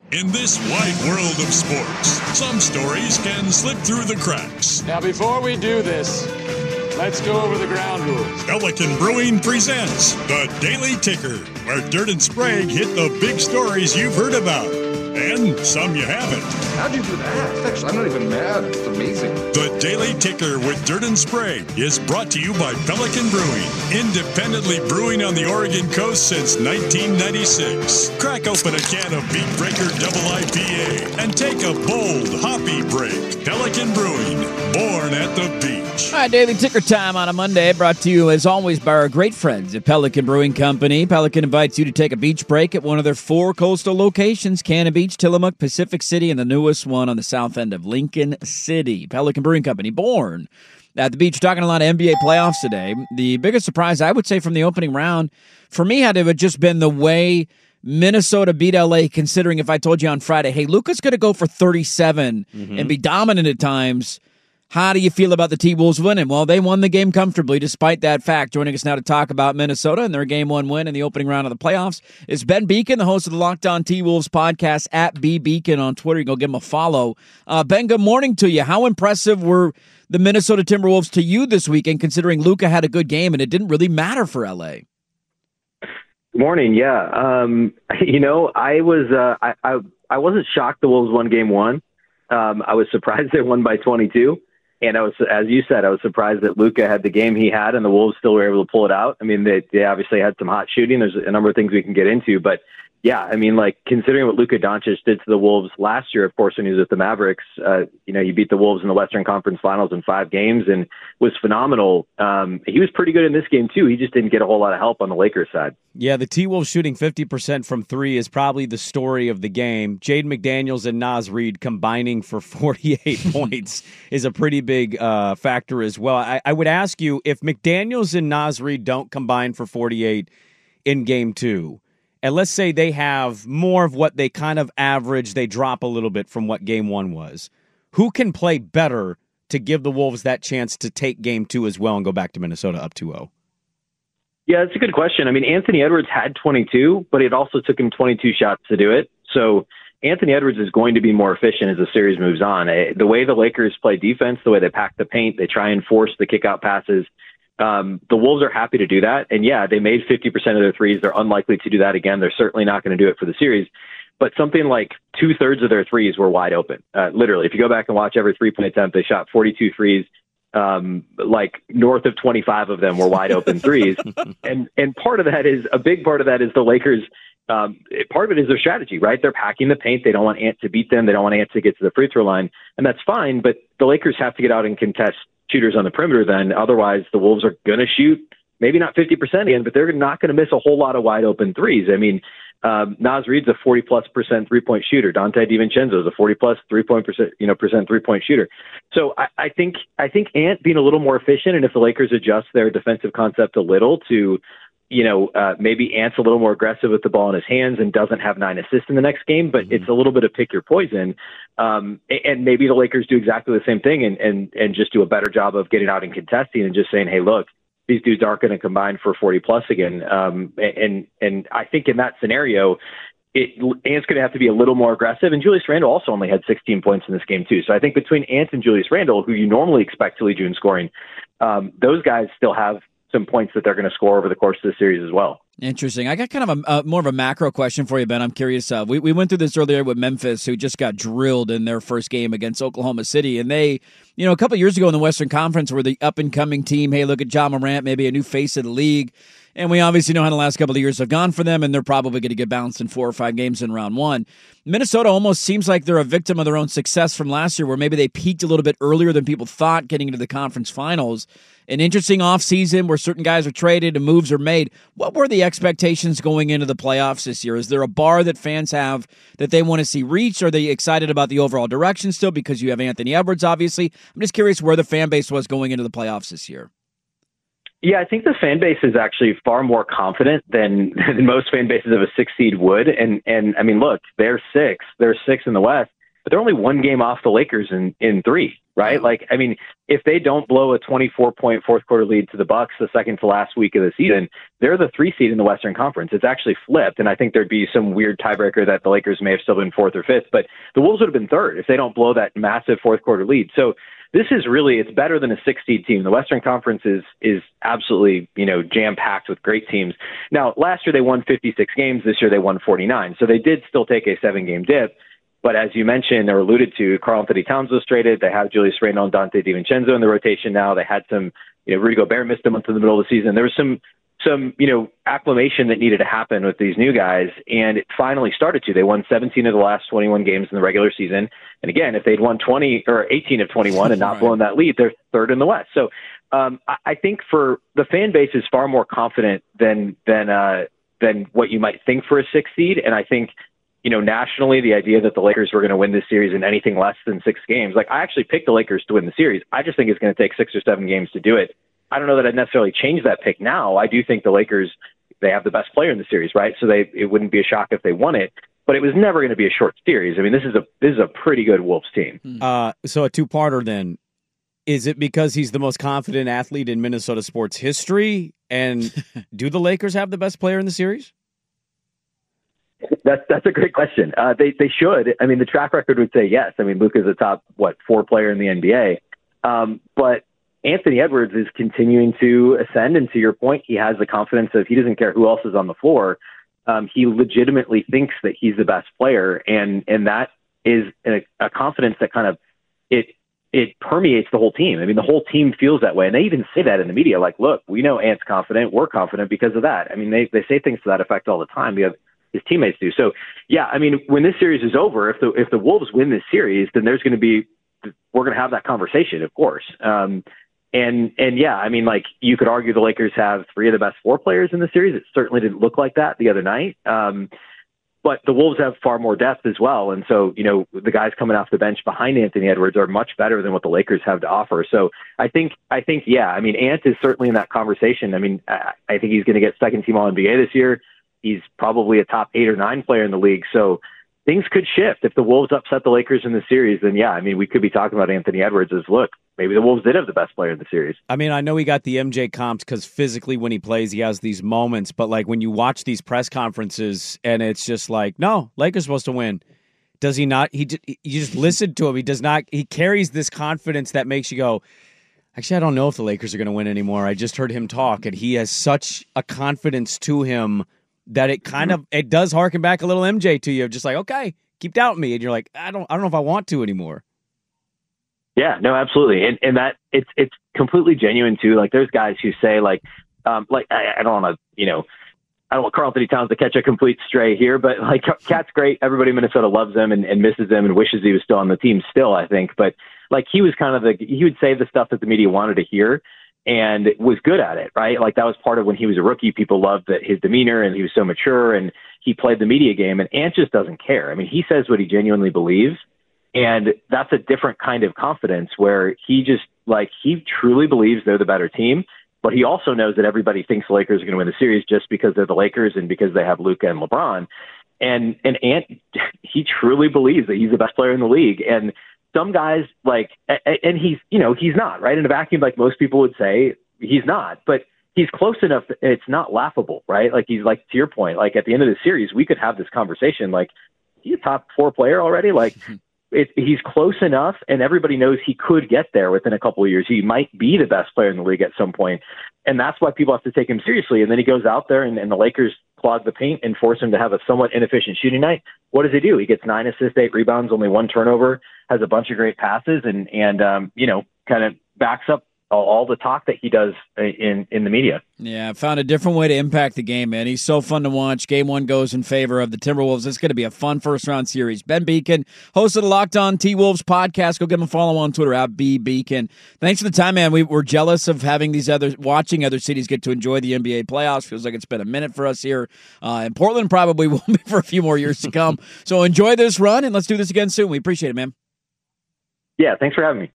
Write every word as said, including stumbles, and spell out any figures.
In this wide world of sports, some stories can slip through the cracks. Now, before we do this, let's go over the ground rules. Pelican Brewing presents The Daily Ticker, where Dirt and Sprague hit the big stories you've heard about, and some you haven't. How'd you do that? Actually, I'm not even mad. It's amazing. The Daily Ticker with Dirt and Sprague is brought to you by Pelican Brewing, independently brewing on the Oregon coast since nineteen ninety-six. Crack open a can of Beat Breaker Double I P A and take a bold, hoppy break. Pelican Brewing, born at the beach. All right, Daily Ticker time on a Monday, brought to you as always by our great friends at Pelican Brewing Company. Pelican invites you to take a beach break at one of their four coastal locations, Cannon Beach, Tillamook, Pacific City, and the newest one on the south end of Lincoln City. Pelican Brewing Company, born at the beach. Talking a lot of N B A playoffs today. The biggest surprise, I would say, from the opening round, for me, had to have just been the way Minnesota beat L A, considering if I told you on Friday, hey, Luka's going to go for thirty-seven mm-hmm. and be dominant at times. How do you feel about the T-Wolves winning? Well, they won the game comfortably despite that fact. Joining us now to talk about Minnesota and their game one win in the opening round of the playoffs is Ben Beacon, the host of the Locked On T-Wolves podcast, at B Beacon on Twitter. You go give him a follow. Uh, Ben, good morning to you. How impressive were the Minnesota Timberwolves to you this weekend, considering Luka had a good game and it didn't really matter for L A? Morning, yeah. Um, you know, I was uh, I, I I wasn't shocked the Wolves won game one. Um, I was surprised they won by twenty-two. And I was, as you said, I was surprised that Luka had the game he had and the Wolves still were able to pull it out. I mean, they, they obviously had some hot shooting. There's a number of things we can get into, but yeah, I mean, like considering what Luka Doncic did to the Wolves last year, of course, when he was with the Mavericks, uh, you know, he beat the Wolves in the Western Conference Finals in five games and was phenomenal. Um, he was pretty good in this game too. He just didn't get a whole lot of help on the Lakers side. Yeah, the T-Wolves shooting fifty percent from three is probably the story of the game. Jaden McDaniels and Naz Reid combining for forty-eight points is a pretty big uh, factor as well. I, I would ask you, if McDaniels and Naz Reid don't combine for forty-eight in game two, and let's say they have more of what they kind of average, they drop a little bit from what game one was, who can play better to give the Wolves that chance to take game two as well and go back to Minnesota up two oh? Yeah, that's a good question. I mean, Anthony Edwards had twenty-two, but it also took him twenty-two shots to do it. So Anthony Edwards is going to be more efficient as the series moves on. The way the Lakers play defense, the way they pack the paint, they try and force the kick-out passes. Um, the Wolves are happy to do that. And yeah, they made fifty percent of their threes. They're unlikely to do that again. They're certainly not going to do it for the series. But something like two-thirds of their threes were wide open. Uh, literally, if you go back and watch every three-point attempt, they shot forty-two threes. Um, like north of twenty-five of them were wide open threes. and and part of that is, a big part of that is the Lakers. Um, part of it is their strategy, right? They're packing the paint. They don't want Ant to beat them. They don't want Ant to get to the free throw line. And that's fine. But the Lakers have to get out and contest shooters on the perimeter then. Otherwise, the Wolves are going to shoot, maybe not fifty percent again, but they're not going to miss a whole lot of wide open threes. I mean, um, Naz Reid's a forty plus percent three point shooter. Dante DiVincenzo is a forty plus three point percent, you know, percent three point shooter. So I, I think, I think Ant being a little more efficient, and if the Lakers adjust their defensive concept a little to, you know, uh, maybe Ant's a little more aggressive with the ball in his hands and doesn't have nine assists in the next game, but mm-hmm. it's a little bit of pick your poison. Um, and maybe the Lakers do exactly the same thing and, and, and just do a better job of getting out and contesting and just saying, hey, look, these dudes aren't going to combine for forty plus again. Um, and, and I think in that scenario, it, Ant's going to have to be a little more aggressive. And Julius Randle also only had sixteen points in this game too. So I think between Ant and Julius Randle, who you normally expect to lead you in scoring, um, those guys still have some points that they're going to score over the course of the series as well. Interesting. I got kind of a uh, more of a macro question for you, Ben. I'm curious. Uh, we, we went through this earlier with Memphis, who just got drilled in their first game against Oklahoma City. And they, you know, a couple of years ago in the Western Conference were the up-and-coming team. Hey, look at Ja Morant, maybe a new face of the league. And we obviously know how the last couple of years have gone for them, and they're probably going to get bounced in four or five games in round one. Minnesota almost seems like they're a victim of their own success from last year, where maybe they peaked a little bit earlier than people thought getting into the conference finals. An interesting offseason where certain guys are traded and moves are made. What were the expectations going into the playoffs this year? Is there a bar that fans have that they want to see reached? Are they excited about the overall direction still because you have Anthony Edwards, obviously? I'm just curious where the fan base was going into the playoffs this year. Yeah, I think the fan base is actually far more confident than, than most fan bases of a six seed would. And, and I mean, look, they're six. They're six in the West. but they're only one game off the Lakers in, in three, right? Like, I mean, if they don't blow a twenty-four point fourth quarter lead to the Bucks the second to last week of the season, they're the three seed in the Western Conference. It's actually flipped, and I think there'd be some weird tiebreaker that the Lakers may have still been fourth or fifth, but the Wolves would have been third if they don't blow that massive fourth quarter lead. So this is really, it's better than a six seed team. The Western Conference is is absolutely, you know, jam-packed with great teams. Now, last year they won fifty-six games. This year they won forty-nine. So they did still take a seven-game dip. But as you mentioned or alluded to, Karl Anthony Towns was traded. They have Julius Randle and Dante DiVincenzo in the rotation now. They had some, you know, Rudy Gobert missed a month in the middle of the season. There was some, some, you know, acclimation that needed to happen with these new guys, and it finally started to. They won seventeen of the last twenty-one games in the regular season. And again, if they'd won twenty or eighteen of twenty-one and not right. blown that lead, they're third in the West. So um, I, I think for the fan base is far more confident than than uh, than what you might think for a six seed, and I think, you know, nationally, the idea that the Lakers were going to win this series in anything less than six games, like I actually picked the Lakers to win the series. I just think it's going to take six or seven games to do it. I don't know that I'd necessarily change that pick now. I do think the Lakers, they have the best player in the series, right? So they, it wouldn't be a shock if they won it, but it was never going to be a short series. I mean, this is a, this is a pretty good Wolves team. Uh, so a two-parter then. Is it because he's the most confident athlete in Minnesota sports history? And do the Lakers have the best player in the series? That's that's a great question. Uh, they they should. I mean, the track record would say yes. I mean, Luka's a top what four player in the N B A, um, but Anthony Edwards is continuing to ascend. And to your point, he has the confidence of he doesn't care who else is on the floor. Um, he legitimately thinks that he's the best player, and and that is a, a confidence that kind of it it permeates the whole team. I mean, the whole team feels that way, and they even say that in the media. Like, look, we know Ant's confident. We're confident because of that. I mean, they they say things to that effect all the time. We have his teammates do. So, yeah, I mean, when this series is over, if the if the Wolves win this series, then there's going to be we're going to have that conversation, of course. Um, and and yeah, I mean, like you could argue the Lakers have three of the best four players in the series. It certainly didn't look like that the other night. Um, but the Wolves have far more depth as well, and so you know the guys coming off the bench behind Anthony Edwards are much better than what the Lakers have to offer. So I think I think yeah, I mean, Ant is certainly in that conversation. I mean, I, I think he's going to get second team All N B A this year. He's probably a top eight or nine player in the league. So things could shift. If the Wolves upset the Lakers in the series, then yeah, I mean, we could be talking about Anthony Edwards as, look, maybe the Wolves did have the best player in the series. I mean, I know he got the M J comps because physically when he plays, he has these moments. But like when you watch these press conferences and it's just like, no, Lakers supposed to win. Does he not? He You just listen to him. He does not. He carries this confidence that makes you go, actually, I don't know if the Lakers are going to win anymore. I just heard him talk, and he has such a confidence to him that it kind of it does harken back a little M J to you, just like, okay, keep doubting me, and you're like, I don't, I don't know if I want to anymore. Yeah, no, absolutely, and and that it's it's completely genuine too. Like, there's guys who say like, um, like I, I don't want to, you know, I don't want Karl Anthony Towns to catch a complete stray here, but like, Cat's great. Everybody in Minnesota loves him and, and misses him and wishes he was still on the team still, I think. But like, he was kind of the he would say the stuff that the media wanted to hear, and was good at it, right? Like, that was part of when he was a rookie. People loved that his demeanor, and he was so mature, and he played the media game. And Ant just doesn't care. I mean, he says what he genuinely believes, and that's a different kind of confidence where he just, like, he truly believes they're the better team, but he also knows that everybody thinks the Lakers are going to win the series just because they're the Lakers and because they have Luka and LeBron. And, and Ant, he truly believes that he's the best player in the league. And some guys, like, and he's, you know, he's not, right? In a vacuum, like most people would say, he's not, but he's close enough that it's not laughable, right? Like, he's, like, to your point, like, at the end of the series, we could have this conversation, like, he's a top four player already. Like, it, he's close enough, and everybody knows he could get there within a couple of years. He might be the best player in the league at some point, and that's why people have to take him seriously. And then he goes out there, and, and the Lakers clog the paint and force him to have a somewhat inefficient shooting night. What does he do? He gets nine assists, eight rebounds, only one turnover, has a bunch of great passes, and, and um, you know, kind of backs up all, all the talk that he does in, in the media. Yeah, found a different way to impact the game, man. He's so fun to watch. Game one goes in favor of the Timberwolves. It's going to be a fun first-round series. Ben Beacon, host of the Locked On T-Wolves podcast. Go give him a follow on Twitter, at B Beacon. Thanks for the time, man. We, we're jealous of having these other, watching other cities get to enjoy the N B A playoffs. Feels like it's been a minute for us here. Uh, and Portland probably will be for a few more years to come. So enjoy this run, and let's do this again soon. We appreciate it, man. Yeah, thanks for having me.